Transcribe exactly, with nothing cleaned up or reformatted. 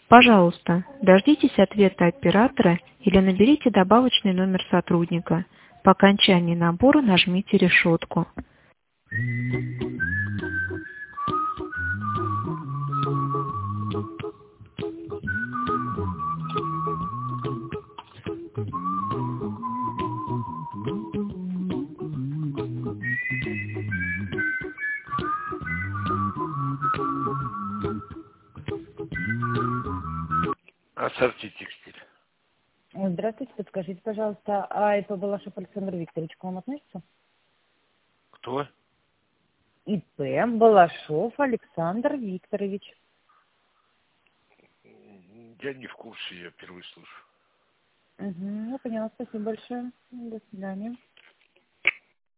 Пожалуйста, дождитесь ответа оператора или наберите добавочный номер сотрудника. По окончании набора нажмите решетку. Ассорти текстиль. Здравствуйте, подскажите, пожалуйста, а ИП Балашов Александр Викторович к вам относится? Кто? ИП Балашов Александр Викторович. Я не в курсе, я впервые слышу. Угу, я поняла, спасибо большое. До свидания.